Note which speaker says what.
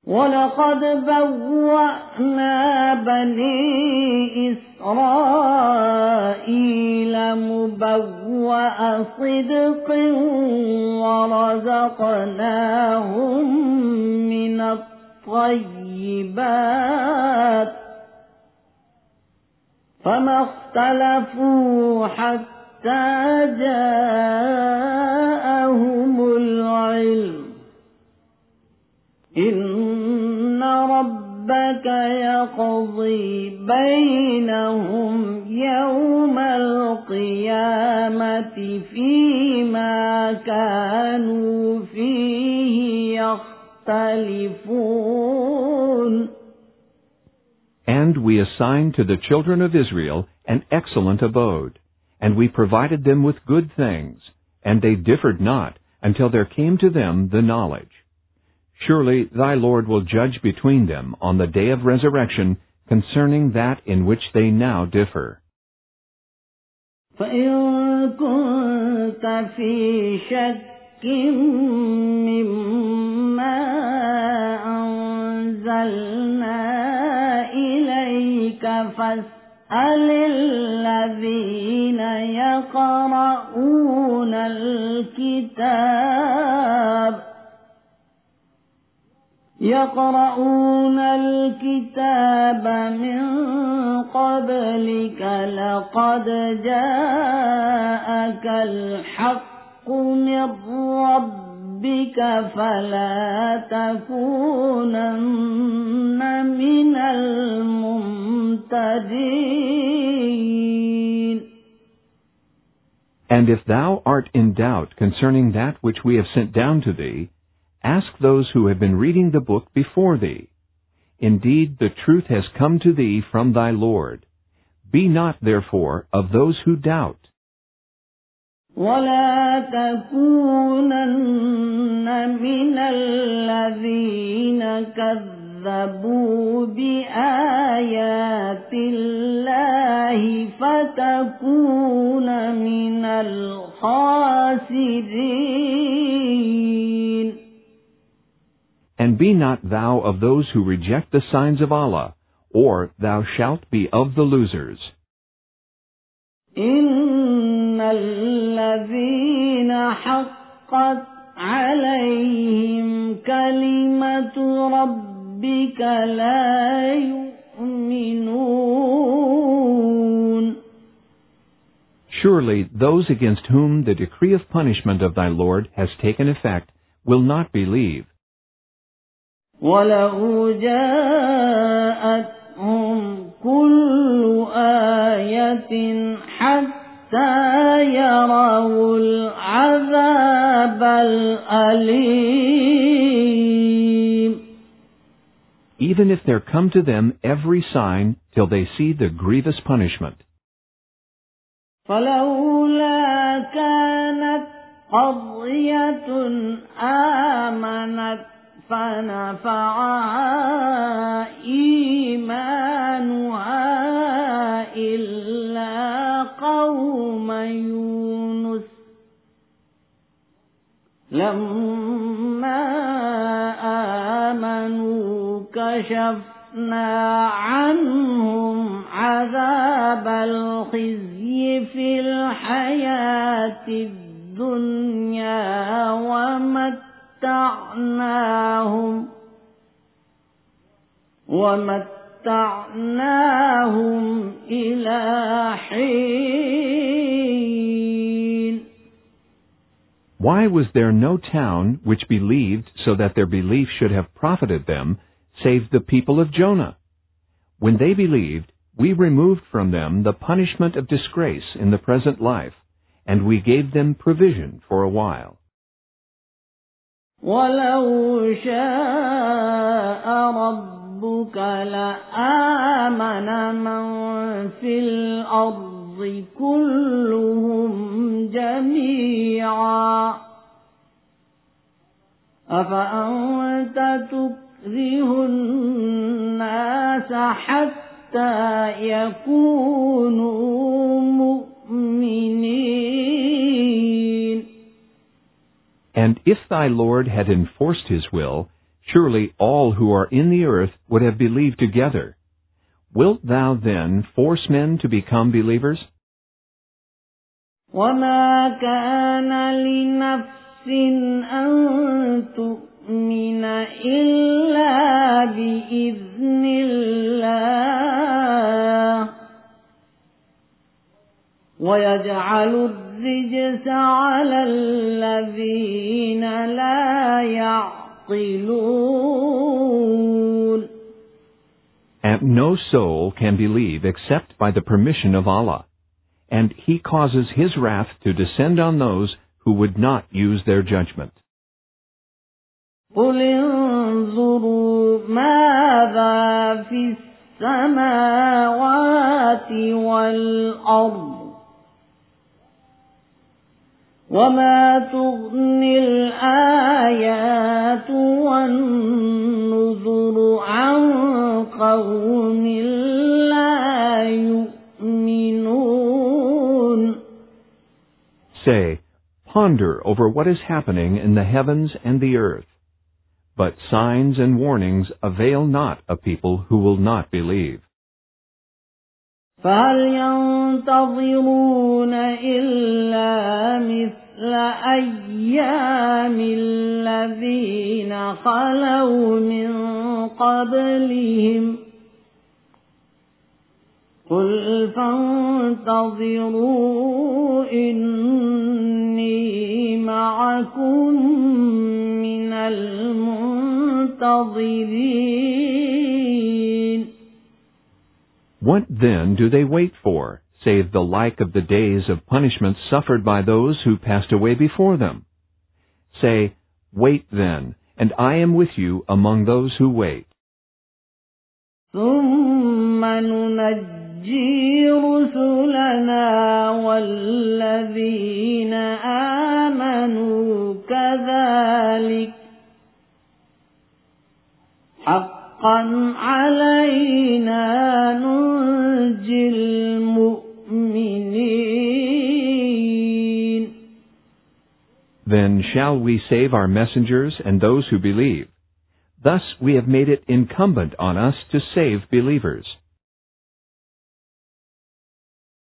Speaker 1: ولقد بوأنا بني إسرائيل مبوأ صدق ورزقناهم من الطيبات فما اختلفوا حتى جاءهم العلم إن ربك يقضي بينهم يوم القيامة فيما كانوا فيه يختلفون.
Speaker 2: And we assigned to the children of Israel an excellent abode, and we provided them with good things, and they differed not until there came to them the knowledge. Surely thy Lord will judge between them on the day of resurrection concerning that in which they now differ.
Speaker 1: فَإِن كُنتَ فِي شَكٍّ مِّمَّا أَنزَلْنَا إِلَيْكَ فَاسْأَلِ الَّذِينَ يقرؤون الكتاب من قبلك لقد جاءك الحق من ربك فلا تكونن من الممتدين.
Speaker 2: And if thou art in doubt concerning that which we have sent down to thee, ask those who have been reading the book before thee. Indeed, the truth has come to thee from thy Lord. Be not, therefore, of those who doubt.
Speaker 1: ولا تكونن من الذين كذبوا بآيات الله فتكون من الخاسرين.
Speaker 2: And be not thou of those who reject the signs of Allah, or thou shalt be of the losers.
Speaker 1: إن الذين حقت عليهم كلمة ربك لا يؤمنون.
Speaker 2: Surely those against whom the decree of punishment of thy Lord has taken effect will not believe.
Speaker 1: وَلَوْ جَاءَتْهُمْ كُلُّ آيَةٍ حَتَّى يَرَوْا الْعَذَابَ الْأَلِيمَ.
Speaker 2: Even if there come to them every sign till they see the grievous punishment.
Speaker 1: فَلَوْلَا كَانَتْ قَرْيَةٌ آمَنَتْ فنفعها إيمانها إلا قوم يونس لما آمنوا كشفنا عنهم عذاب الخزي في الحياة الدنيا ومتعناهم إلى حين.
Speaker 2: Why was there no town which believed so that their belief should have profited them, save the people of Jonah? When they believed, we removed from them the punishment of disgrace in the present life, and we gave them provision for a while.
Speaker 1: وَلَوْ شَاءَ رَبُّكَ لَآمَنَ مَنْ فِي الْأَرْضِ كُلُّهُمْ جَمِيعًا أَفَأَنْتَ تُكْرِهُ النَّاسَ حَتَّى يَكُونُوا مُؤْمِنِينَ.
Speaker 2: And if thy Lord had enforced his will, surely all who are in the earth would have believed together. Wilt thou then force men to become believers?
Speaker 1: وَمَا كَانَ لِنَفْسٍ أَن تُؤْمِنَ إِلَّا بِإِذْنِ اللَّهِ وَيَجْعَلُ الرِّجْسَ عَلَى الَّذِينَ لَا يَعْقِلُونَ.
Speaker 2: And no soul can believe except by the permission of Allah, and He causes His wrath to descend on those who would not use their judgment.
Speaker 1: قُلِ انظُرُوا مَاذَا فِي السَّمَاوَاتِ وَالْأَرْضِ وَمَا تُغْنِي الْآيَاتُ وَالنُّذُرُ عَنْ قَوْمٍ لَا يُؤْمِنُونَ.
Speaker 2: Say, ponder over what is happening in the heavens and the earth. But signs and warnings avail not a people who will not believe.
Speaker 1: فَهَلْ يَنْتَظِرُونَ إِلَّا مِثْلَ أَيَّامِ الَّذِينَ خَلَوْا مِنْ قَبْلِهِمْ قُلْ فَانْتَظِرُوا إِنِّي مَعَكُمْ مِنَ الْمُنْتَظِرِينَ.
Speaker 2: What then do they wait for, save the like of the days of punishment suffered by those who passed away before them? Say, wait then, and I am with you among those who wait.
Speaker 1: ثُمَّ نُنَجِّي رُسُلَنَا وَالَّذِينَ آمَنُوا كَذَلِكَ حَقًّا عَلَيْنَا نُنْجِي الْمُؤْمِنِينَ.
Speaker 2: Then shall we save our messengers and those who believe. Thus we have made it incumbent on us to save believers.